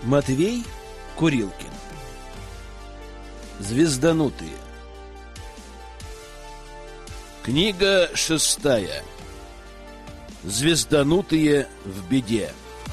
Матвей Курилкин. Звезданутые. Книга 6. Звезданутые в беде.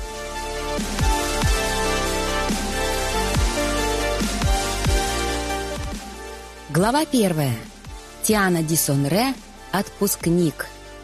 Глава 1. Тиана Дисонре. Отпускник.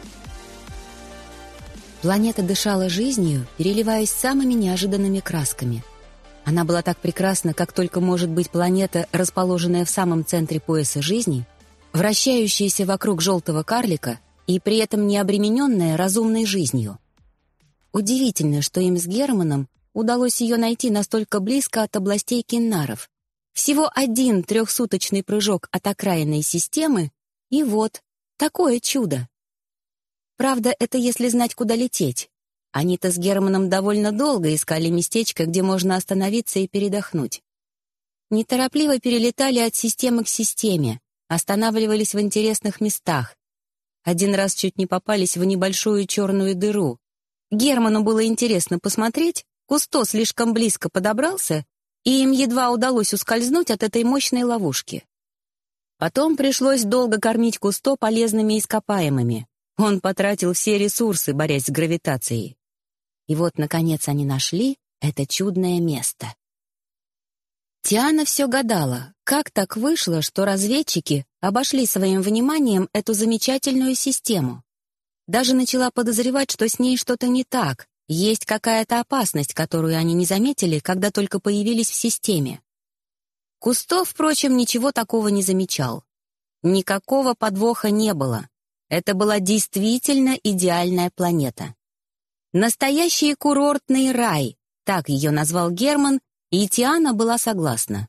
Планета дышала жизнью, переливаясь самыми неожиданными красками. Она была так прекрасна, как только может быть планета, расположенная в самом центре пояса жизни, вращающаяся вокруг желтого карлика и при этом не обремененная разумной жизнью. Удивительно, что им с Германом удалось ее найти настолько близко от областей Киннаров. Всего один 3-суточный прыжок от окраинной системы, и вот, такое чудо. Правда, это если знать, куда лететь. Они-то с Германом довольно долго искали местечко, где можно остановиться и передохнуть. Неторопливо перелетали от системы к системе, останавливались в интересных местах. Один раз чуть не попались в небольшую черную дыру. Герману было интересно посмотреть, Кусто слишком близко подобрался, и им едва удалось ускользнуть от этой мощной ловушки. Потом пришлось долго кормить Кусто полезными ископаемыми. Он потратил все ресурсы, борясь с гравитацией. И вот, наконец, они нашли это чудное место. Тиана все гадала, как так вышло, что разведчики обошли своим вниманием эту замечательную систему. Даже начала подозревать, что с ней что-то не так, есть какая-то опасность, которую они не заметили, когда только появились в системе. Кусто, впрочем, ничего такого не замечал. Никакого подвоха не было. Это была действительно идеальная планета. Настоящий курортный рай, так ее назвал Герман, и Тиана была согласна.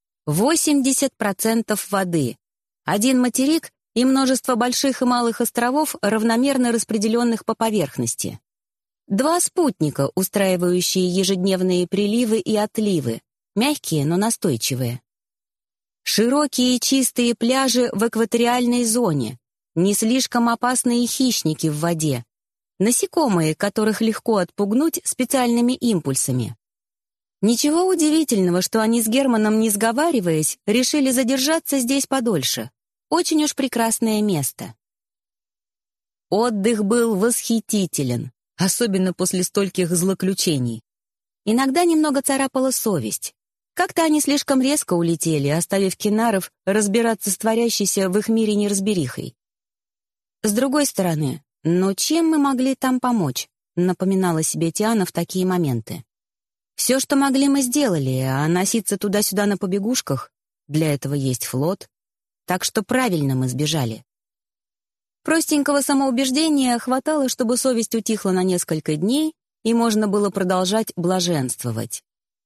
80% воды, один материк и множество больших и малых островов, равномерно распределенных по поверхности. 2 спутника, устраивающие ежедневные приливы и отливы, мягкие, но настойчивые. Широкие и чистые пляжи в экваториальной зоне, не слишком опасные хищники в воде, насекомые, которых легко отпугнуть специальными импульсами. Ничего удивительного, что они с Германом, не сговариваясь, решили задержаться здесь подольше. Очень уж прекрасное место. Отдых был восхитителен, особенно после стольких злоключений. Иногда немного царапала совесть. Как-то они слишком резко улетели, оставив Киннаров разбираться с творящейся в их мире неразберихой. С другой стороны, но чем мы могли там помочь, напоминала себе Тиана в такие моменты. Все, что могли, мы сделали, а носиться туда-сюда на побегушках, для этого есть флот, так что правильно мы сбежали. Простенького самоубеждения хватало, чтобы совесть утихла на несколько дней, и можно было продолжать блаженствовать.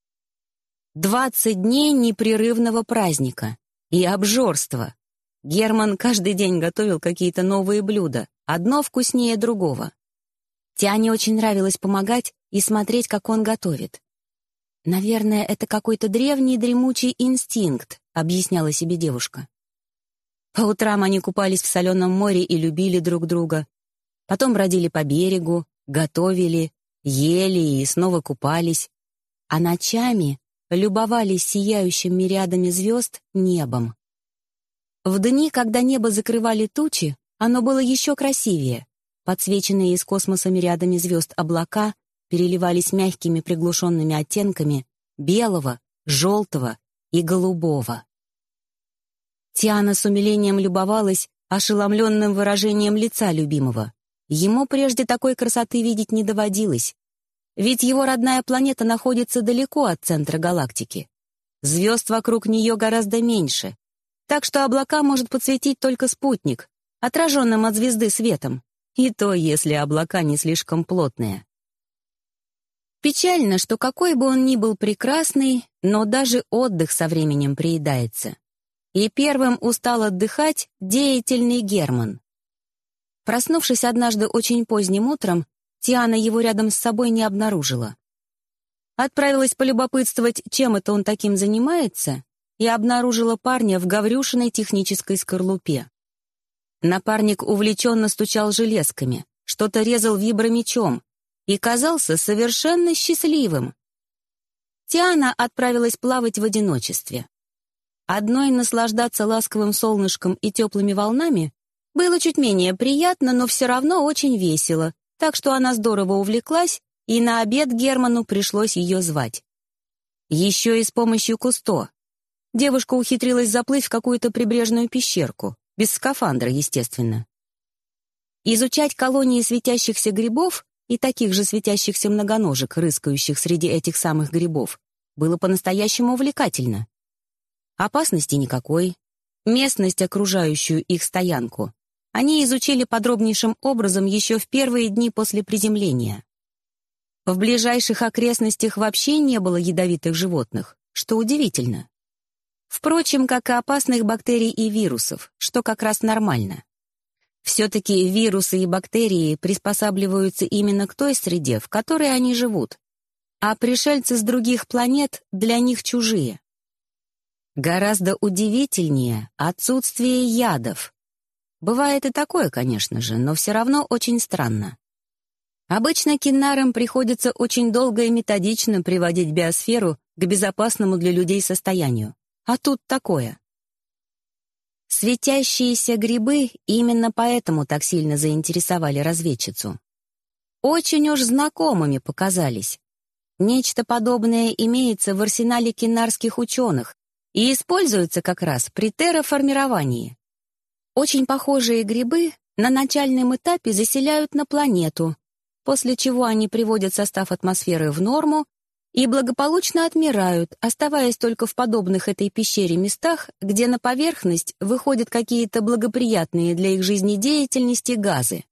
20 дней непрерывного праздника и обжорства. Герман каждый день готовил какие-то новые блюда, одно вкуснее другого. Тиане очень нравилось помогать и смотреть, как он готовит. «Наверное, это какой-то древний дремучий инстинкт», — объясняла себе девушка. По утрам они купались в соленом море и любили друг друга. Потом бродили по берегу, готовили, ели и снова купались. А ночами любовались сияющим мириадами звезд небом. В дни, когда небо закрывали тучи, оно было еще красивее. Подсвеченные из космоса мириадами звезд облака переливались мягкими приглушенными оттенками белого, желтого и голубого. Тиана с умилением любовалась ошеломленным выражением лица любимого. Ему прежде такой красоты видеть не доводилось. Ведь его родная планета находится далеко от центра галактики. Звезд вокруг нее гораздо меньше. Так что облака может подсветить только спутник, отраженным от звезды светом, и то, если облака не слишком плотные. Печально, что какой бы он ни был прекрасный, но даже отдых со временем приедается. И первым устал отдыхать деятельный Герман. Проснувшись однажды очень поздним утром, Тиана его рядом с собой не обнаружила. Отправилась полюбопытствовать, чем это он таким занимается, и обнаружила парня в Гаврюшиной технической скорлупе. Напарник увлеченно стучал железками, что-то резал вибромечом и казался совершенно счастливым. Тиана отправилась плавать в одиночестве. Одной наслаждаться ласковым солнышком и теплыми волнами было чуть менее приятно, но все равно очень весело, так что она здорово увлеклась, и на обед Герману пришлось ее звать. Еще и с помощью Кусто. Девушка ухитрилась заплыть в какую-то прибрежную пещерку, без скафандра, естественно. Изучать колонии светящихся грибов и таких же светящихся многоножек, рыскающих среди этих самых грибов, было по-настоящему увлекательно. Опасности никакой. Местность, окружающую их стоянку, они изучили подробнейшим образом еще в первые дни после приземления. В ближайших окрестностях вообще не было ядовитых животных, что удивительно. Впрочем, как и опасных бактерий и вирусов, что как раз нормально. Все-таки вирусы и бактерии приспосабливаются именно к той среде, в которой они живут, а пришельцы с других планет для них чужие. Гораздо удивительнее отсутствие ядов. Бывает и такое, конечно же, но все равно очень странно. Обычно киннарам приходится очень долго и методично приводить биосферу к безопасному для людей состоянию. А тут такое. Светящиеся грибы именно поэтому так сильно заинтересовали разведчицу. Очень уж знакомыми показались. Нечто подобное имеется в арсенале киннарских ученых и используется как раз при терраформировании. Очень похожие грибы на начальном этапе заселяют на планету, после чего они приводят состав атмосферы в норму и благополучно отмирают, оставаясь только в подобных этой пещере местах, где на поверхность выходят какие-то благоприятные для их жизнедеятельности газы.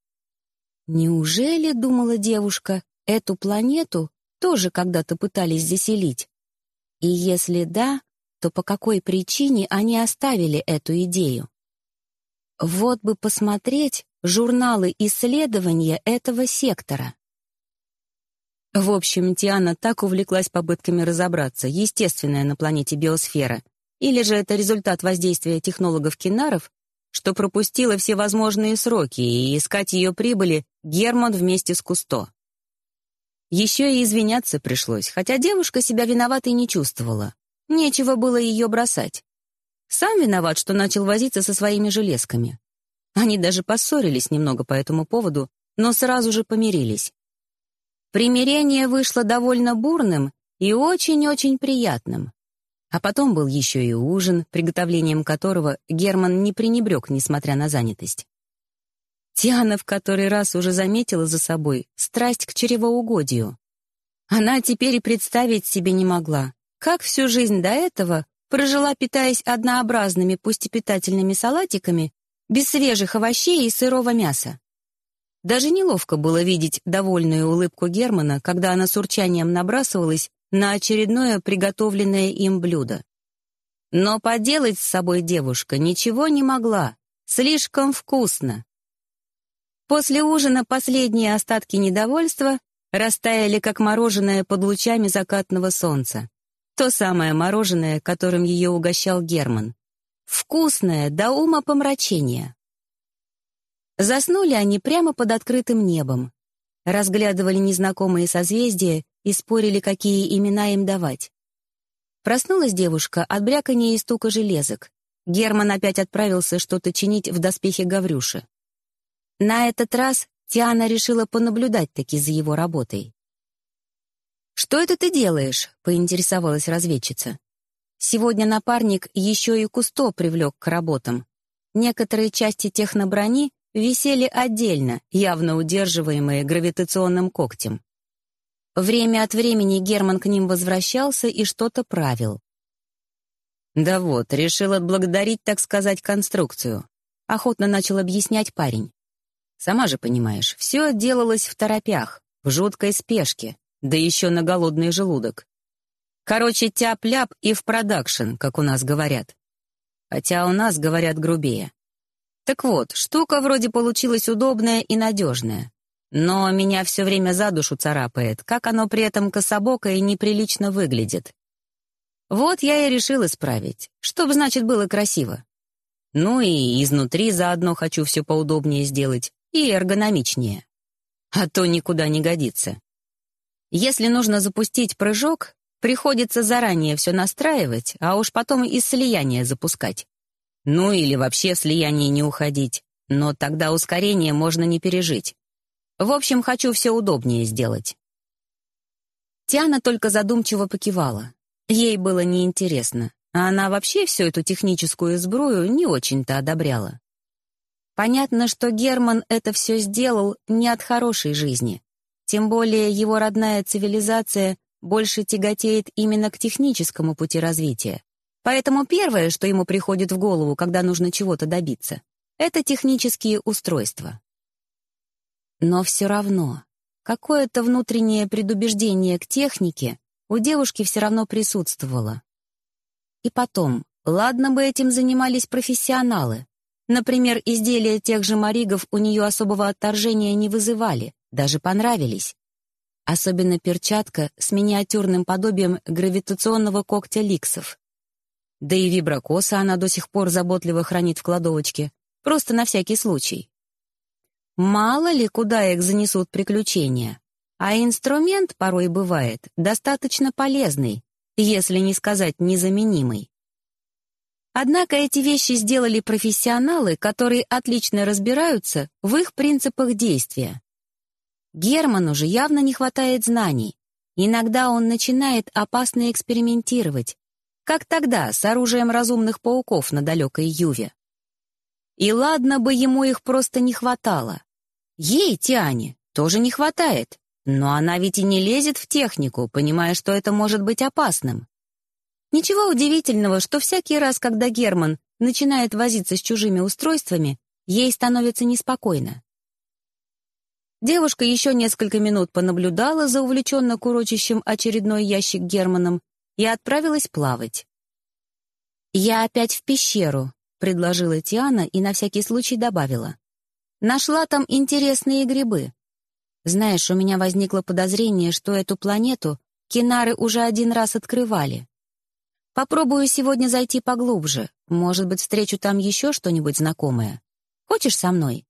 Неужели, думала девушка, эту планету тоже когда-то пытались заселить? И если да, то по какой причине они оставили эту идею? Вот бы посмотреть журналы исследования этого сектора. В общем, Тиана так увлеклась попытками разобраться, естественная на планете биосфера, или же это результат воздействия технологов-кинаров, что пропустила все возможные сроки, и искать ее прибыли Герман вместе с Кусто. Еще и извиняться пришлось, хотя девушка себя виноватой не чувствовала. Нечего было ее бросать. Сам виноват, что начал возиться со своими железками. Они даже поссорились немного по этому поводу, но сразу же помирились. Примирение вышло довольно бурным и очень-очень приятным. А потом был еще и ужин, приготовлением которого Герман не пренебрег, несмотря на занятость. Тиана в который раз уже заметила за собой страсть к чревоугодию. Она теперь и представить себе не могла, как всю жизнь до этого прожила, питаясь однообразными, пусть и питательными салатиками, без свежих овощей и сырого мяса. Даже неловко было видеть довольную улыбку Германа, когда она с урчанием набрасывалась на очередное приготовленное им блюдо. Но поделать с собой девушка ничего не могла. Слишком вкусно. После ужина последние остатки недовольства растаяли, как мороженое под лучами закатного солнца. То самое мороженое, которым ее угощал Герман. Вкусное до умопомрачения. Заснули они прямо под открытым небом. Разглядывали незнакомые созвездия и спорили, какие имена им давать. Проснулась девушка от бряканья и стука железок. Герман опять отправился что-то чинить в доспехе Гаврюши. На этот раз Тиана решила понаблюдать-таки за его работой. «Что это ты делаешь?» — поинтересовалась разведчица. Сегодня напарник еще и Кусто привлек к работам. Некоторые части техноброни висели отдельно, явно удерживаемые гравитационным когтем. Время от времени Герман к ним возвращался и что-то правил. «Да вот, решил отблагодарить, так сказать, конструкцию», — охотно начал объяснять парень. «Сама же понимаешь, все делалось второпях, в жуткой спешке, да еще на голодный желудок. Короче, тяп-ляп и в продакшн, как у нас говорят. Хотя у нас говорят грубее. Так вот, штука вроде получилась удобная и надежная. Но меня все время за душу царапает, как оно при этом кособоко и неприлично выглядит. Вот я и решил исправить, чтоб, значит, было красиво. Ну и изнутри заодно хочу все поудобнее сделать и эргономичнее. А то никуда не годится. Если нужно запустить прыжок, Приходится заранее все настраивать, а уж потом из слияния запускать. Ну или вообще в слияние не уходить, но тогда ускорение можно не пережить. В общем, хочу все удобнее сделать. Тиана только задумчиво покивала. Ей было неинтересно, а она вообще всю эту техническую сбрую не очень-то одобряла. Понятно, что Герман это все сделал не от хорошей жизни. Тем более его родная цивилизация больше тяготеет именно к техническому пути развития. Поэтому первое, что ему приходит в голову, когда нужно чего-то добиться, это технические устройства. Но все равно, какое-то внутреннее предубеждение к технике у девушки все равно присутствовало. И потом, ладно бы этим занимались профессионалы. Например, изделия тех же маригов у нее особого отторжения не вызывали, даже понравились. Особенно перчатка с миниатюрным подобием гравитационного когтя ликсов. Да и виброкоса она до сих пор заботливо хранит в кладовочке, просто на всякий случай. Мало ли, куда их занесут приключения. А инструмент порой бывает достаточно полезный, если не сказать незаменимый. Однако эти вещи сделали профессионалы, которые отлично разбираются в их принципах действия. Герману же явно не хватает знаний. Иногда он начинает опасно экспериментировать, как тогда с оружием разумных пауков на далекой Юве. И ладно бы ему их просто не хватало. Ей, Тиане, тоже не хватает, но она ведь и не лезет в технику, понимая, что это может быть опасным. Ничего удивительного, что всякий раз, когда Герман начинает возиться с чужими устройствами, ей становится неспокойно. Девушка еще несколько минут понаблюдала за увлеченно курочащим очередной ящик Германом и отправилась плавать. «Я опять в пещеру», — предложила Тиана и на всякий случай добавила. «Нашла там интересные грибы. Знаешь, у меня возникло подозрение, что эту планету кинары уже один раз открывали. Попробую сегодня зайти поглубже. Может быть, встречу там еще что-нибудь знакомое. Хочешь со мной?»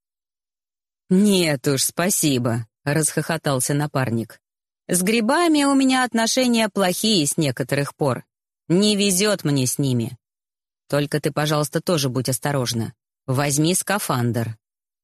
«Нет уж, спасибо», — расхохотался напарник. «С грибами у меня отношения плохие с некоторых пор. Не везет мне с ними. Только ты, пожалуйста, тоже будь осторожна. Возьми скафандр».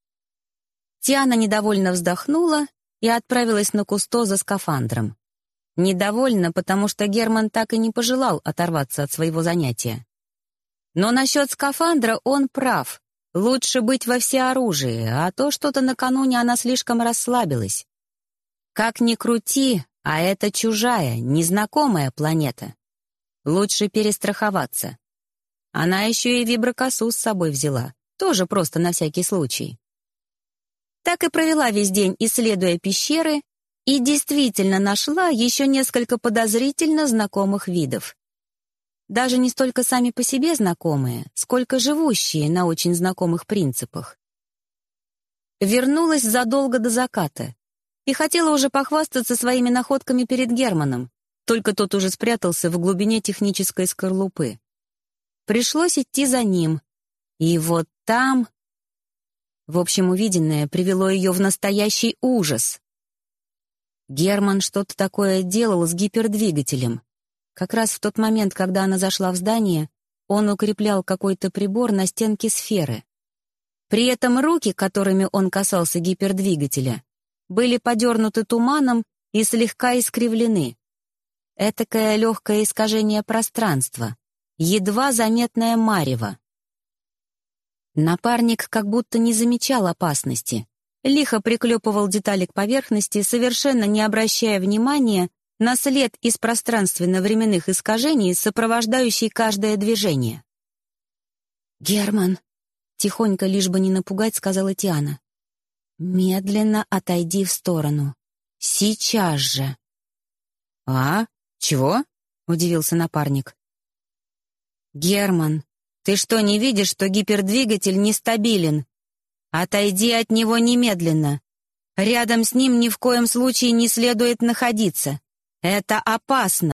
Тиана недовольно вздохнула и отправилась на Кусто за скафандром. Недовольна, потому что Герман так и не пожелал оторваться от своего занятия. Но насчет скафандра он прав. Лучше быть во всеоружии, а то что-то накануне она слишком расслабилась. Как ни крути, а это чужая, незнакомая планета. Лучше перестраховаться. Она еще и виброкосу с собой взяла, тоже просто на всякий случай. Так и провела весь день, исследуя пещеры, и действительно нашла еще несколько подозрительно знакомых видов. Даже не столько сами по себе знакомые, сколько живущие на очень знакомых принципах. Вернулась задолго до заката и хотела уже похвастаться своими находками перед Германом, только тот уже спрятался в глубине технической скорлупы. Пришлось идти за ним, и вот там... В общем, увиденное привело ее в настоящий ужас. Герман что-то такое делал с гипердвигателем. Как раз в тот момент, когда она зашла в здание, он укреплял какой-то прибор на стенке сферы. При этом руки, которыми он касался гипердвигателя, были подернуты туманом и слегка искривлены. Этакое легкое искажение пространства, едва заметное марево. Напарник как будто не замечал опасности, лихо приклепывал детали к поверхности, совершенно не обращая внимания на след из пространственно-временных искажений, сопровождающий каждое движение. «Герман», — тихонько, лишь бы не напугать, сказала Тиана, — «медленно отойди в сторону. Сейчас же». «А? Чего?» — удивился напарник. «Герман, ты что, не видишь, что гипердвигатель нестабилен? Отойди от него немедленно. Рядом с ним ни в коем случае не следует находиться. Это опасно».